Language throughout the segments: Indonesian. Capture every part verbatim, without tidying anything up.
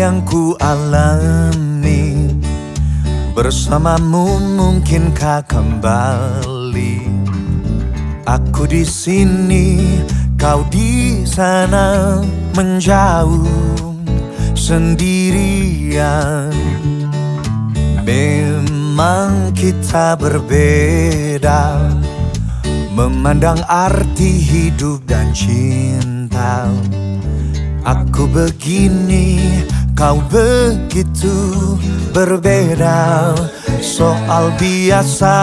yang ku alami bersamamu, mungkinkah kembali? Aku di sini, kau di sana, menjauh sendirian. Memang kita berbeda memandang arti hidup dan cinta. Aku begini, kau begitu, berbeda soal biasa.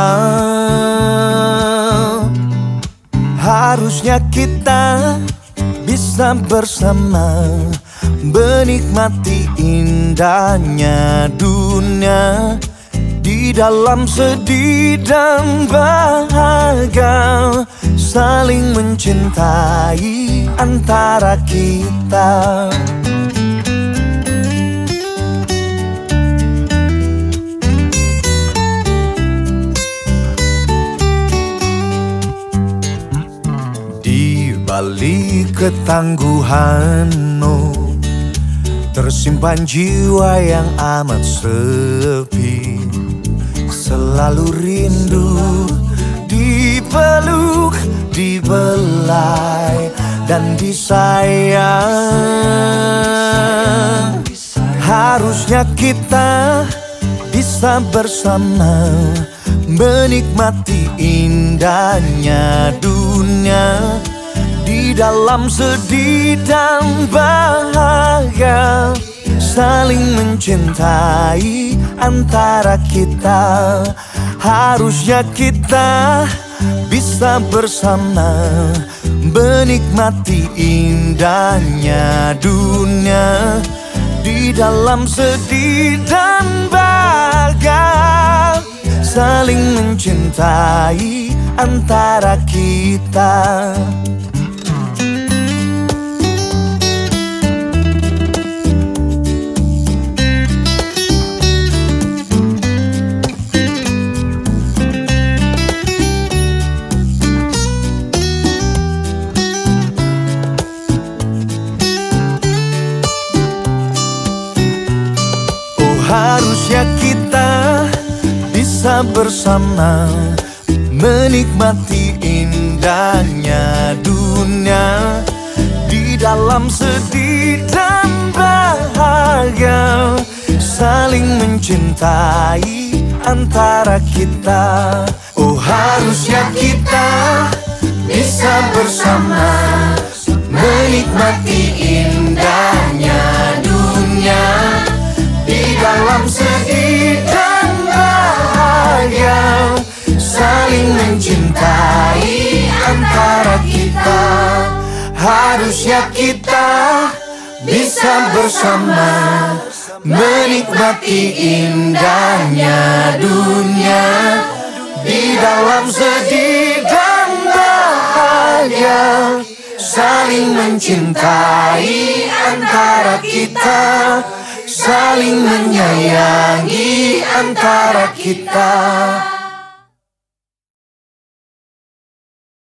Harusnya kita bisa bersama, menikmati indahnya dunia, di dalam sedih dan bahagia, saling mencintai antara kita. Di balik ketangguhanmu tersimpan jiwa yang amat sepi, selalu rindu dipeluk, dibelai dan disayang. Harusnya kita bisa bersama, menikmati indahnya dunia, di dalam sedih dan bahagia, saling mencintai antara kita. Harusnya kita bisa bersama, menikmati indahnya dunia, di dalam sedih dan bahagia, saling mencintai antara kita. Harusnya kita bisa bersama, menikmati indahnya dunia, di dalam sedih dan bahagia, saling mencintai antara kita. Oh, harusnya kita bisa bersama, menikmati indahnya dunia, di dalam sedih dan bahagia, saling mencintai antara kita. Harusnya kita bisa bersama, menikmati indahnya dunia, di dalam sedih dan bahagia, saling mencintai antara kita, saling menyayangi antara kita.